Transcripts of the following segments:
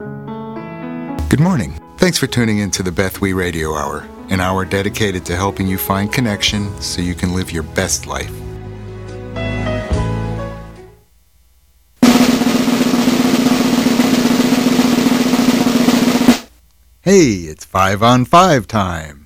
Good morning. Thanks for tuning in to the Beth We Radio Hour, an hour dedicated to helping you find connection so you can live your best life. Hey, it's 5 on 5 time.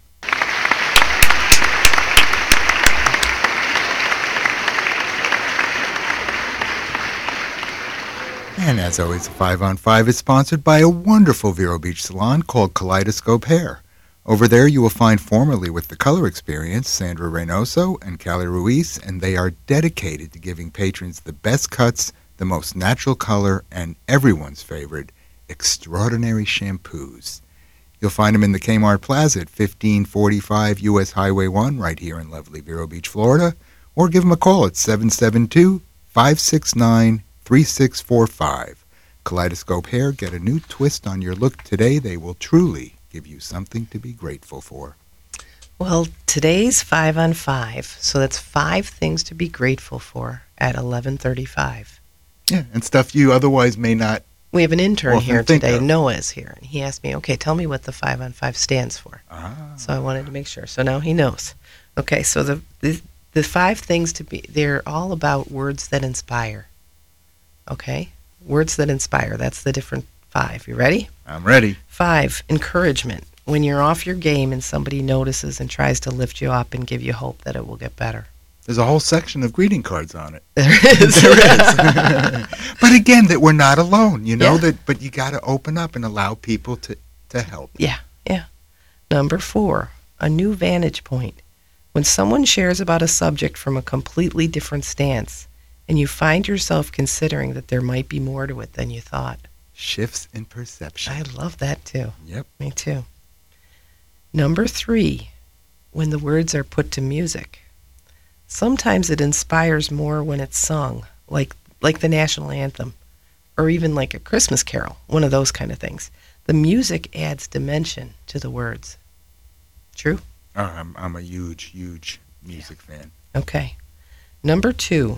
And as always, 5 on 5 is sponsored by a wonderful Vero Beach salon called Kaleidoscope Hair. Over there you will find formerly with the Color Experience, Sandra Reynoso and Callie Ruiz, and they are dedicated to giving patrons the best cuts, the most natural color, and everyone's favorite, extraordinary shampoos. You'll find them in the Kmart Plaza at 1545 U.S. Highway 1 right here in lovely Vero Beach, Florida, or give them a call at 772-569-3645. Kaleidoscope Hair, get a new twist on your look today. They will truly give you something to be grateful for. Well, today's 5 on 5, so that's 5 things to be grateful for at 11:35. Yeah, and stuff you otherwise may not. We have an intern here today. Of. Noah is here, and he asked me, okay, tell me what the 5 on 5 stands for. So I wanted to make sure. So now he knows. Okay, so the 5 things to be, they're all about words that inspire. Okay? Words that inspire. That's the different 5. You ready? I'm ready. 5, encouragement. When you're off your game and somebody notices and tries to lift you up and give you hope that it will get better. There's a whole section of greeting cards on it. There is. There is. But again, that we're not alone, you know, but you got to open up and allow people to help. Yeah. Number 4, a new vantage point. When someone shares about a subject from a completely different stance, and you find yourself considering that there might be more to it than you thought. Shifts in perception. I love that too. Yep. Me too. Number 3, when the words are put to music. Sometimes it inspires more when it's sung, like the national anthem, or even like a Christmas carol, one of those kind of things. The music adds dimension to the words. True? Oh, I'm a huge music fan. Okay. Number 2,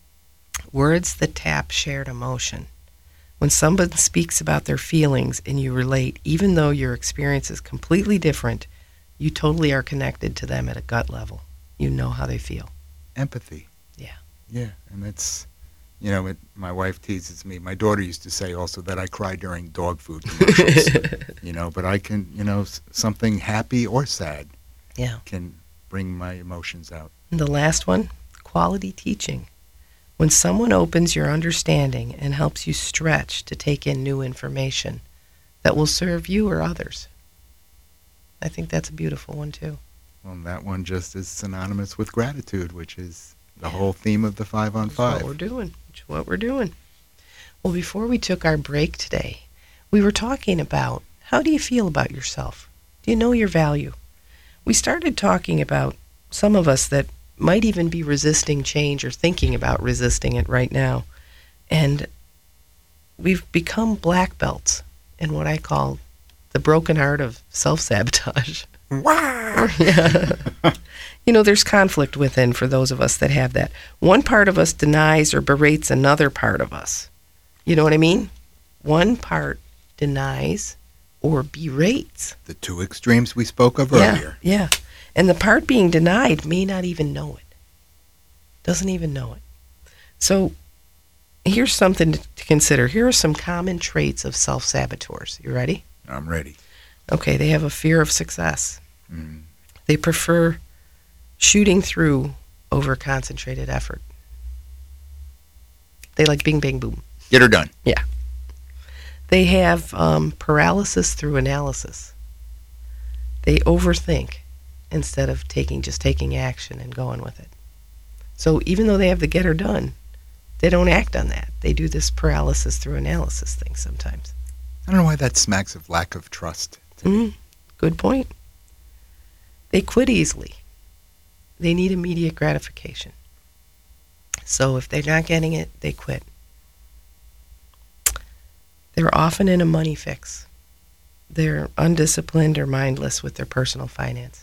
words that tap shared emotion. When someone speaks about their feelings and you relate, even though your experience is completely different, you totally are connected to them at a gut level. You know how they feel. Empathy. Yeah. Yeah, and that's, you know, my wife teases me. My daughter used to say also that I cry during dog food commercials. You know, but I can, you know, something happy or sad can bring my emotions out. And the last one, quality teaching. When someone opens your understanding and helps you stretch to take in new information that will serve you or others. I think that's a beautiful one, too. Well, that one just is synonymous with gratitude, which is the whole theme of the 5 on 5. That's what we're doing. Well, before we took our break today, we were talking about how do you feel about yourself? Do you know your value? We started talking about some of us that might even be resisting change or thinking about resisting it right now. And we've become black belts in what I call the broken art of self-sabotage. Wow! Yeah. You know, there's conflict within for those of us that have that. One part of us denies or berates another part of us. You know what I mean? One part denies or berates. The 2 extremes we spoke of earlier. Yeah. And the part being denied may not even know it. Doesn't even know it. So here's something to consider. Here are some common traits of self-saboteurs. You ready? I'm ready. Okay, they have a fear of success. They prefer shooting through over concentrated effort. They like bing, bang, boom. Get her done. Yeah. They have paralysis through analysis. They overthink instead of just taking action and going with it. So even though they have the get her done, they don't act on that. They do this paralysis through analysis thing sometimes. I don't know why that smacks of lack of trust. Good point. They quit easily. They need immediate gratification. So if they're not getting it, they quit. They're often in a money fix. They're undisciplined or mindless with their personal finance.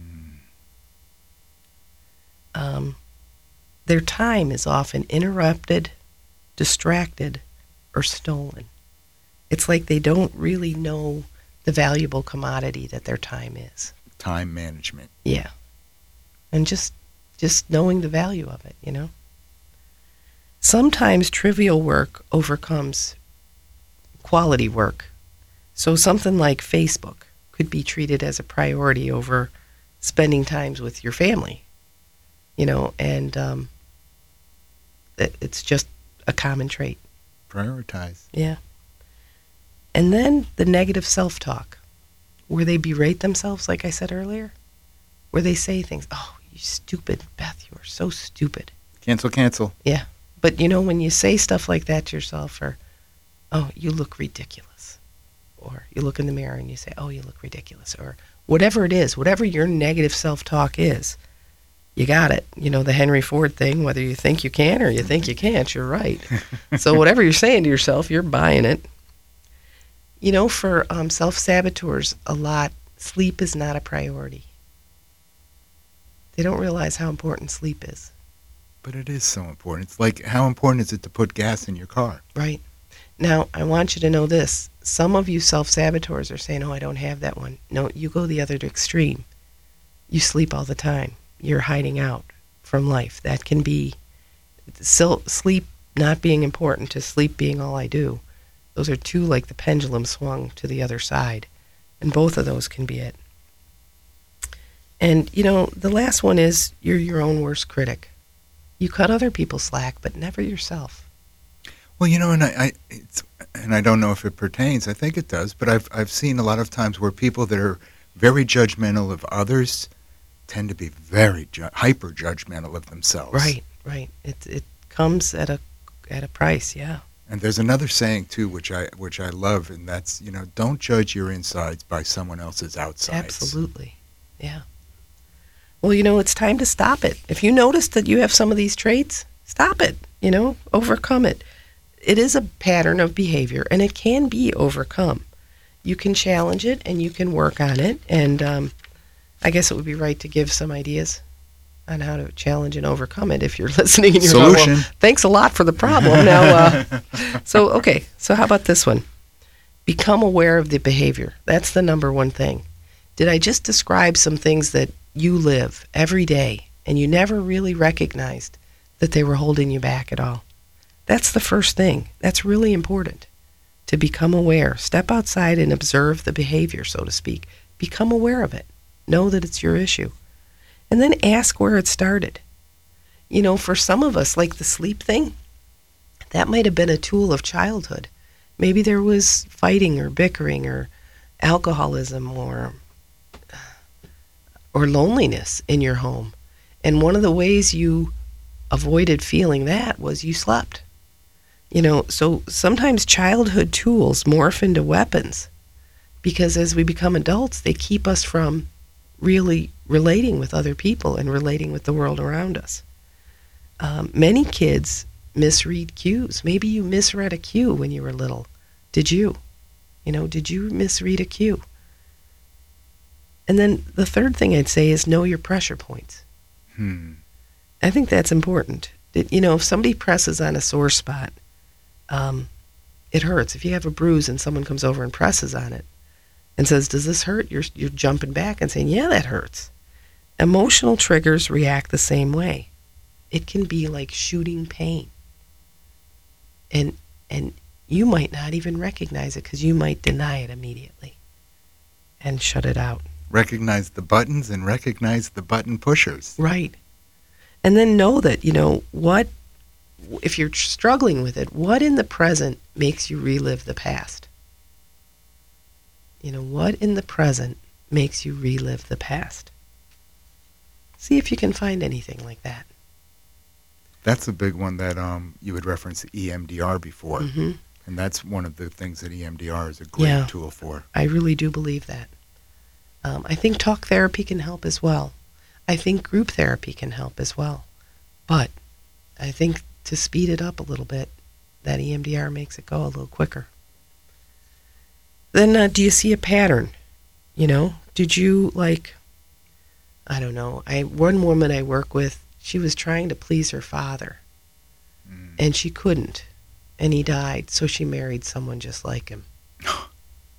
Their time is often interrupted, distracted, or stolen. It's like they don't really know the valuable commodity that their time is. Time management. Yeah. And just knowing the value of it, you know. Sometimes trivial work overcomes quality work. So something like Facebook could be treated as a priority over spending times with your family, you know, and it's just a common trait. Prioritize. Yeah. And then the negative self-talk, where they berate themselves, like I said earlier, where they say things, oh, you stupid, Beth, you are so stupid. Cancel. Yeah. But, you know, when you say stuff like that to yourself, or, oh, you look ridiculous, or you look in the mirror and you say, oh, you look ridiculous, or whatever it is, whatever your negative self-talk is, you got it. You know, the Henry Ford thing, whether you think you can or you think you can't, you're right. So whatever you're saying to yourself, you're buying it. You know, for self-saboteurs, a lot, sleep is not a priority. They don't realize how important sleep is. But it is so important. It's like, how important is it to put gas in your car? Right. Now, I want you to know this. Some of you self-saboteurs are saying, oh, I don't have that one. No, you go the other extreme. You sleep all the time. You're hiding out from life. That can be sleep not being important to sleep being all I do. Those are two, like the pendulum swung to the other side. And both of those can be it. And, you know, the last one is you're your own worst critic. You cut other people slack, but never yourself. Well, you know, and I don't know if it pertains. I think it does, but I've seen a lot of times where people that are very judgmental of others tend to be very hyper judgmental of themselves. Right. It comes at a price, yeah. And there's another saying too, which I love, and that's, you know, don't judge your insides by someone else's outsides. Absolutely, yeah. Well, you know, it's time to stop it. If you notice that you have some of these traits, stop it. You know, overcome it. It is a pattern of behavior, and it can be overcome. You can challenge it, and you can work on it. And I guess it would be right to give some ideas on how to challenge and overcome it if you're listening. And you're Solution. Going, well, thanks a lot for the problem. Now, so how about this one? Become aware of the behavior. That's the number one thing. Did I just describe some things that you live every day and you never really recognized that they were holding you back at all? That's the first thing. That's really important, to become aware. Step outside and observe the behavior, so to speak. Become aware of it. Know that it's your issue. And then ask where it started. You know, for some of us, like the sleep thing, that might have been a tool of childhood. Maybe there was fighting or bickering or alcoholism or loneliness in your home. And one of the ways you avoided feeling that was you slept. You know, so sometimes childhood tools morph into weapons because as we become adults, they keep us from really relating with other people and relating with the world around us. Many kids misread cues. Maybe you misread a cue when you were little. Did you? You know, did you misread a cue? And then the third thing I'd say is know your pressure points. I think that's important. You know, if somebody presses on a sore spot, it hurts. If you have a bruise and someone comes over and presses on it and says, does this hurt? You're jumping back and saying, yeah, that hurts. Emotional triggers react the same way. It can be like shooting pain. And you might not even recognize it because you might deny it immediately and shut it out. Recognize the buttons and recognize the button pushers. Right. And then know that, you know, what, if you're struggling with it, what in the present makes you relive the past? You know, what in the present makes you relive the past? See if you can find anything like that. That's a big one that you had referenced EMDR before. Mm-hmm. And that's one of the things that EMDR is a great tool for. I really do believe that. I think talk therapy can help as well. I think group therapy can help as well. But I think to speed it up a little bit, that EMDR makes it go a little quicker. Then do you see a pattern? You know, did you I don't know. One woman I work with, she was trying to please her father. And she couldn't. And he died, so she married someone just like him.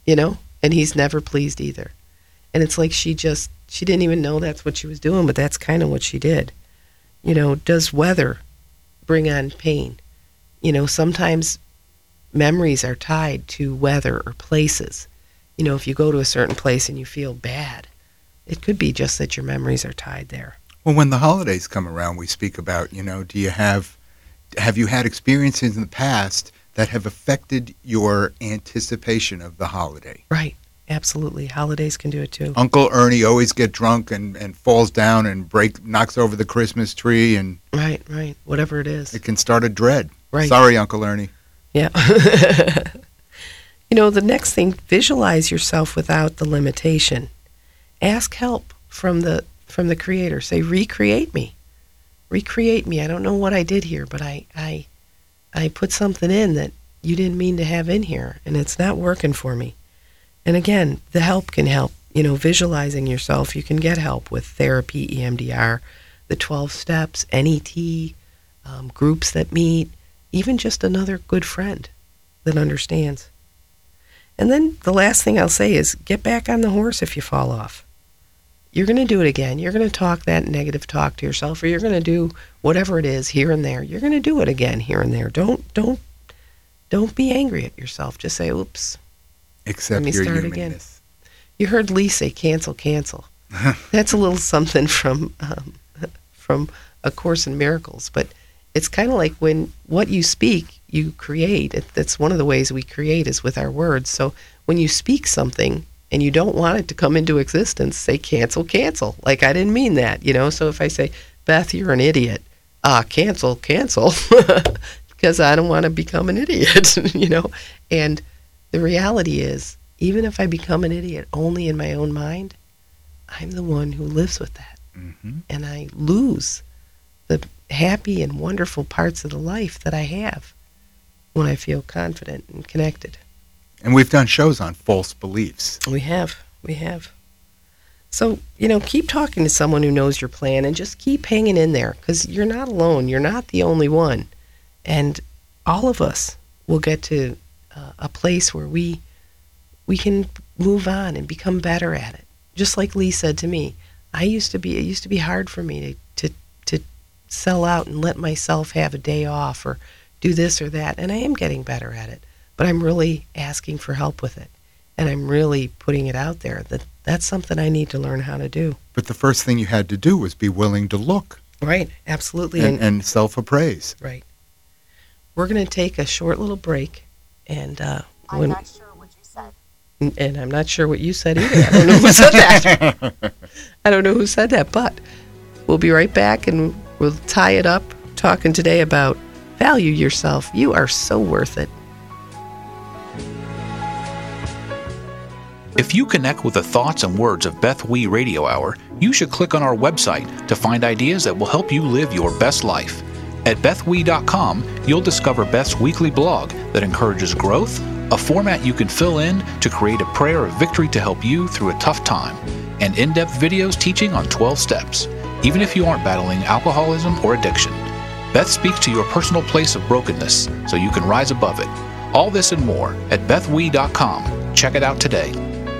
and he's never pleased either. And it's like she didn't even know that's what she was doing, but that's kind of what she did. Does weather bring on pain? Sometimes memories are tied to weather or places. If you go to a certain place and you feel bad, it could be just that your memories are tied there. Well, when the holidays come around, we speak about, have you had experiences in the past that have affected your anticipation of the holiday? Right. Absolutely. Holidays can do it too. Uncle Ernie always get drunk and falls down and knocks over the Christmas tree. And Right. Whatever it is. It can start a dread. Right. Sorry, Uncle Ernie. Yeah. The next thing, visualize yourself without the limitation. Ask help from the Creator. Say, recreate me. Recreate me. I don't know what I did here, but I put something in that you didn't mean to have in here, and it's not working for me. And again, the help can help. Visualizing yourself, you can get help with therapy, EMDR, the 12 steps, NET, groups that meet, even just another good friend that understands. And then the last thing I'll say is get back on the horse if you fall off. You're going to do it again. You're going to talk that negative talk to yourself, or you're going to do whatever it is here and there. You're going to do it again here and there. Don't be angry at yourself. Just say, oops. Accept your humanness. You heard Lee say, cancel. That's a little something from A Course in Miracles. But it's kind of like when what you speak, you create. That's one of the ways we create is with our words. So when you speak something and you don't want it to come into existence, say cancel. Like, I didn't mean that, So if I say, Beth, you're an idiot. Cancel. Because I don't want to become an idiot, And the reality is, even if I become an idiot only in my own mind, I'm the one who lives with that. Mm-hmm. And I lose the happy and wonderful parts of the life that I have when I feel confident and connected. And we've done shows on false beliefs. We have. So, keep talking to someone who knows your plan and just keep hanging in there, because you're not alone. You're not the only one. And all of us will get to a place where we can move on and become better at it. Just like Lee said to me, it used to be hard for me to sell out and let myself have a day off or do this or that. And I am getting better at it, but I'm really asking for help with it. And I'm really putting it out there that's something I need to learn how to do. But the first thing you had to do was be willing to look. Right, absolutely. And self-appraise. Right. We're going to take a short little break. And I'm not sure what you said. And I'm not sure what you said either. I don't know who said that. I don't know who said that, but we'll be right back and we'll tie it up, talking today about value yourself. You are so worth it. If you connect with the thoughts and words of Beth Wee Radio Hour, you should click on our website to find ideas that will help you live your best life. At BethWee.com, you'll discover Beth's weekly blog that encourages growth, a format you can fill in to create a prayer of victory to help you through a tough time, and in-depth videos teaching on 12 steps, even if you aren't battling alcoholism or addiction. Beth speaks to your personal place of brokenness so you can rise above it. All this and more at BethWee.com. Check it out today.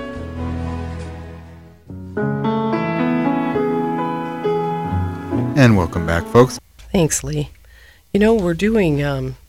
And welcome back, folks. Thanks, Lee. We're doing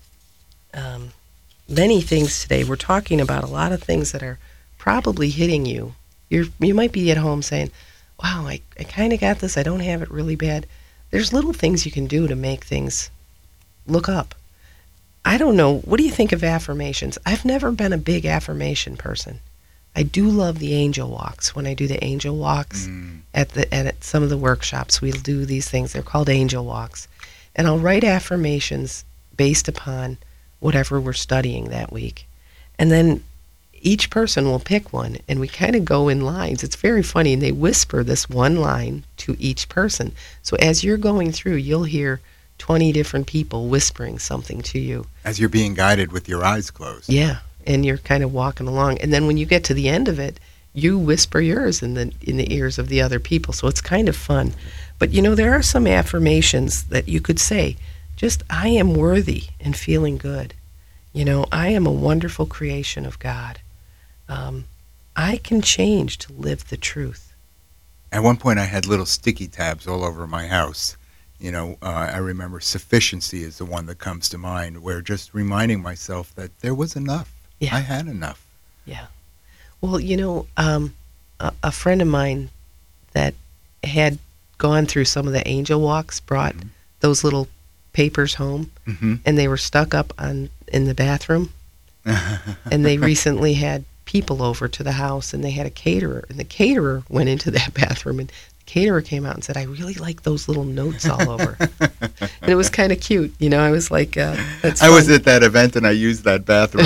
many things today. We're talking about a lot of things that are probably hitting you. You might be at home saying, wow, I kind of got this. I don't have it really bad. There's little things you can do to make things look up. I don't know. What do you think of affirmations? I've never been a big affirmation person. I do love the angel walks. When I do the angel walks at some of the workshops, we'll do these things. They're called angel walks. And I'll write affirmations based upon whatever we're studying that week. And then each person will pick one, and we kind of go in lines. It's very funny, and they whisper this one line to each person. So as you're going through, you'll hear 20 different people whispering something to you. As you're being guided with your eyes closed. Yeah, and you're kind of walking along. And then when you get to the end of it, you whisper yours in the ears of the other people. So it's kind of fun. But, there are some affirmations that you could say, just, I am worthy and feeling good. I am a wonderful creation of God. I can change to live the truth. At one point, I had little sticky tabs all over my house. I remember sufficiency is the one that comes to mind, where just reminding myself that there was enough. Yeah. I had enough. Yeah. Well, a friend of mine that had gone through some of the angel walks brought those little papers home, and they were stuck up in the bathroom. And they recently had people over to the house, and they had a caterer, and the caterer went into that bathroom, and the caterer came out and said, "I really like those little notes all over." And it was kind of cute. I was like, that's fun. I was at that event and I used that bathroom.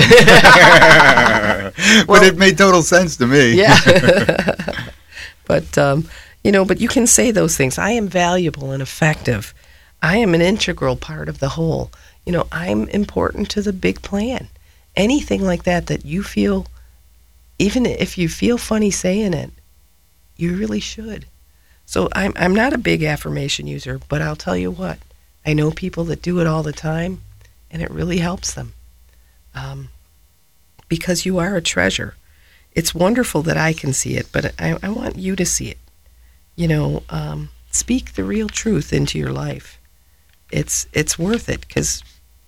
But Well, it made total sense to me. Yeah. But you can say those things. I am valuable and effective. I am an integral part of the whole. I'm important to the big plan. Anything like that you feel, even if you feel funny saying it, you really should. So I'm not a big affirmation user, but I'll tell you what, I know people that do it all the time, and it really helps them. Because you are a treasure. It's wonderful that I can see it, but I want you to see it. Speak the real truth into your life. It's worth it, because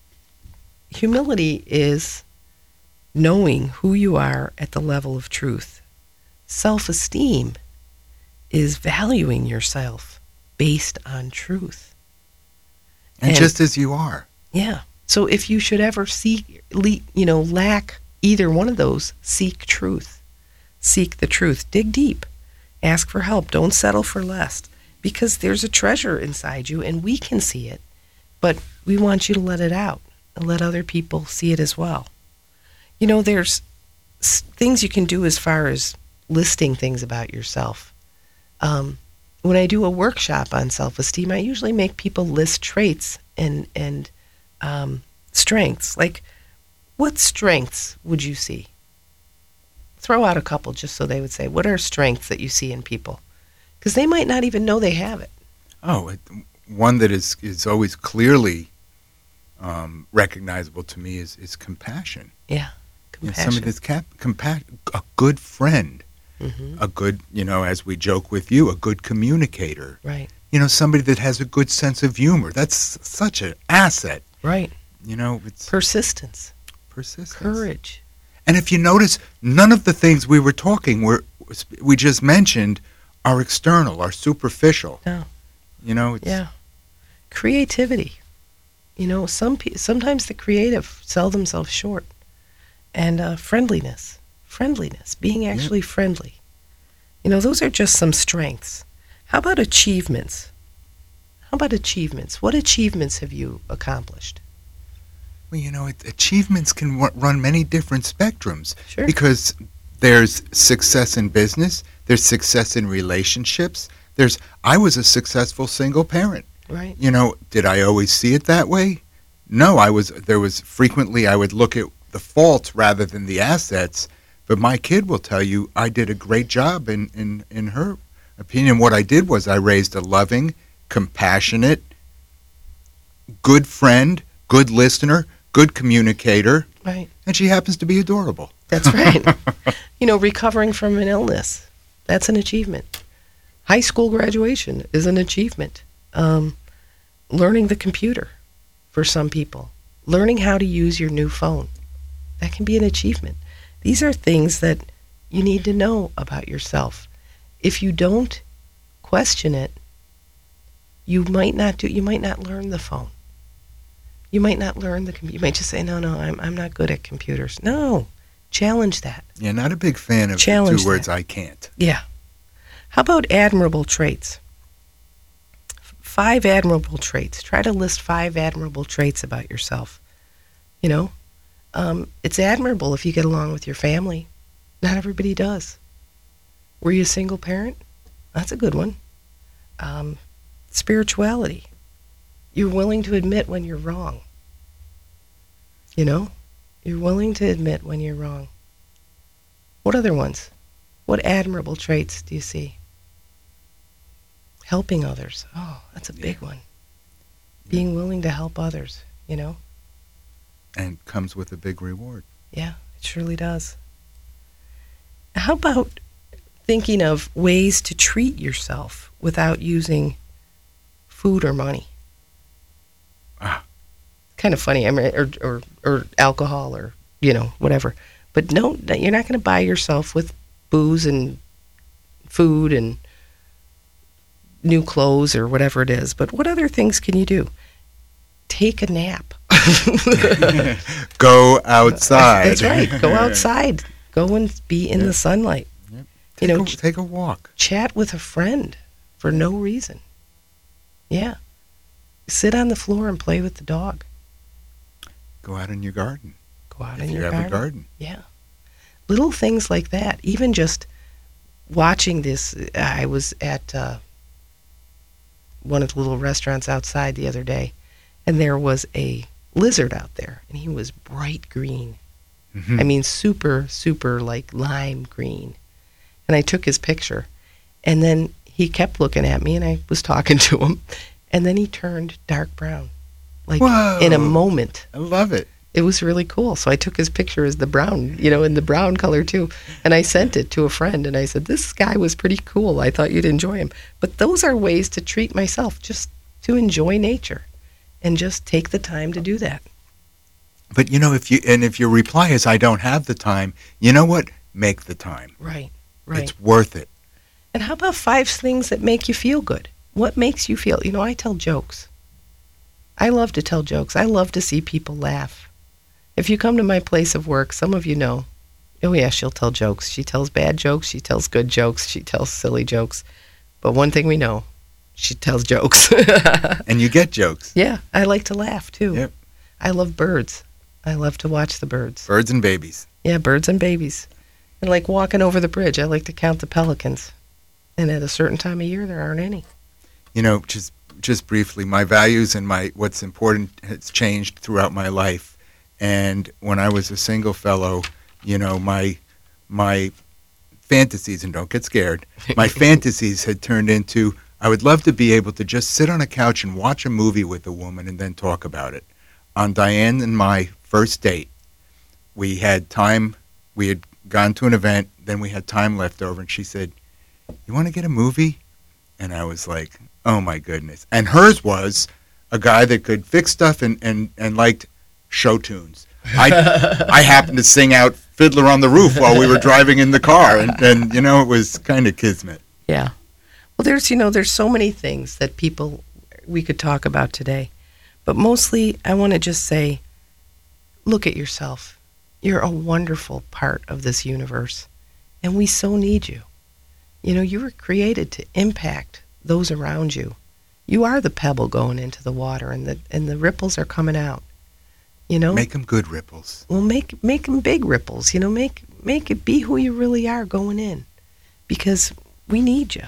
humility is knowing who you are at the level of truth. Self-esteem is valuing yourself based on truth. And just as you are. Yeah. So if you should ever lack either one of those, seek truth. Seek the truth. Dig deep. Ask for help. Don't settle for less, because there's a treasure inside you, and we can see it, but we want you to let it out and let other people see it as well. There's things you can do as far as listing things about yourself. When I do a workshop on self-esteem, I usually make people list traits and strengths. Like, what strengths would you see? Throw out a couple just so they would say, what are strengths that you see in people? Because they might not even know they have it. One that is always clearly recognizable to me is compassion. Yeah, compassion. Somebody that's a good friend, a good, as we joke with you, a good communicator. Right. Somebody that has a good sense of humor. That's such an asset. Right. It's persistence, courage. And if you notice, none of the things we were we just mentioned are external, are superficial. No. Yeah. Creativity. Sometimes the creative sell themselves short. And friendliness, being actually friendly. Those are just some strengths. How about achievements? What achievements have you accomplished? Well, achievements can run many different spectrums. Sure. Because there's success in business, there's success in relationships, I was a successful single parent. Right. Did I always see it that way? No, I would look at the faults rather than the assets, but my kid will tell you I did a great job in her opinion. What I did was I raised a loving, compassionate, good friend, good listener, good communicator. Right. And she happens to be adorable. That's right. Recovering from an illness, that's an achievement. High school graduation is an achievement. Learning the computer for some people. Learning how to use your new phone. That can be an achievement. These are things that you need to know about yourself. If you don't question it, you might not learn the phone. You might not learn you might just say, no, I'm not good at computers. No, challenge that. Yeah, not a big fan of Challenge the 2 words, that. I can't. Yeah. How about admirable traits? 5 admirable traits. Try to list 5 admirable traits about yourself. It's admirable if you get along with your family. Not everybody does. Were you a single parent? That's a good one. Spirituality. You're willing to admit when you're wrong. You're willing to admit when you're wrong. What other ones? What admirable traits do you see? Helping others. Oh, that's a big one. Being willing to help others, And comes with a big reward. Yeah, it surely does. How about thinking of ways to treat yourself without using food or money? Kind of funny. I mean, or alcohol or, whatever. But no, you're not going to buy yourself with booze and food and new clothes or whatever it is. But what other things can you do? Take a nap. Go outside. That's right. Go outside. Go and be in the sunlight. Yep. Take a walk. Chat with a friend for no reason. Yeah. Sit on the floor and play with the dog. Go out in your garden. Go out if in you your have a garden. Yeah. Little things like that. Even just watching this. I was at one of the little restaurants outside the other day, and there was a lizard out there, and he was bright green. Mm-hmm. I mean, super, super like lime green. And I took his picture, and then he kept looking at me, and I was talking to him, and then he turned dark brown, like Whoa. In a moment. I love it. It was really cool. So I took his picture as the brown, in the brown color too, and I sent it to a friend, and I said, this guy was pretty cool. I thought you'd enjoy him. But those are ways to treat myself, just to enjoy nature, and just take the time to do that. But if your reply is I don't have the time, you know what? Make the time. Right. It's worth it. And how about 5 things that make you feel good? What makes you feel? I tell jokes. I love to tell jokes. I love to see people laugh. If you come to my place of work, some of you know, oh yeah, she'll tell jokes. She tells bad jokes. She tells good jokes. She tells silly jokes. But one thing we know, she tells jokes. And you get jokes. Yeah, I like to laugh too. Yep. I love birds. I love to watch the birds. Birds and babies. Yeah, birds and babies. And like walking over the bridge, I like to count the pelicans. And at a certain time of year, there aren't any. Just briefly, my values and what's important has changed throughout my life. And when I was a single fellow, my fantasies, and don't get scared, my fantasies had turned into, I would love to be able to just sit on a couch and watch a movie with a woman and then talk about it. On Diane and my first date, we had time, we had gone to an event, then we had time left over, and she said, you want to get a movie? And I was like, oh my goodness. And hers was a guy that could fix stuff and liked show tunes. I happened to sing out Fiddler on the Roof while we were driving in the car, and it was kind of kismet. Yeah. Well, there's so many things that we could talk about today. But mostly, I want to just say, look at yourself. You're a wonderful part of this universe, and we so need you. You were created to impact those around you. You are the pebble going into the water, and the ripples are coming out. Make them good ripples. Well, make them big ripples. Make it be who you really are going in, because we need you.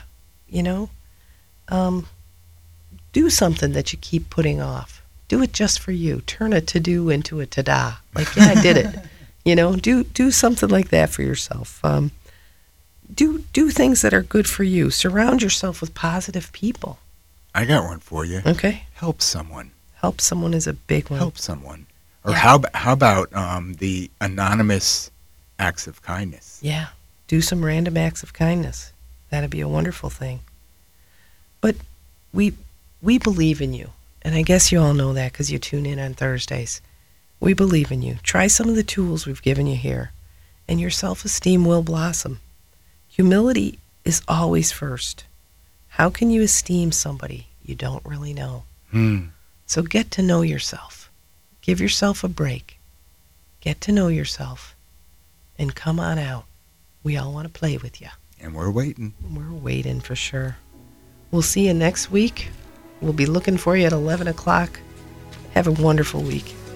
Do something that you keep putting off. Do it just for you. Turn a to-do into a ta-da. Like, yeah, I did it. Do something like that for yourself. Do things that are good for you. Surround yourself with positive people. I got one for you. Okay. Help someone. Help someone is a big one. Help someone. Or how about the anonymous acts of kindness? Yeah. Do some random acts of kindness. That'd be a wonderful thing. But we believe in you. And I guess you all know that because you tune in on Thursdays. We believe in you. Try some of the tools we've given you here, and your self-esteem will blossom. Humility is always first. How can you esteem somebody you don't really know? So get to know yourself. Give yourself a break. Get to know yourself. And come on out. We all want to play with you. And we're waiting. We're waiting for sure. We'll see you next week. We'll be looking for you at 11 o'clock. Have a wonderful week.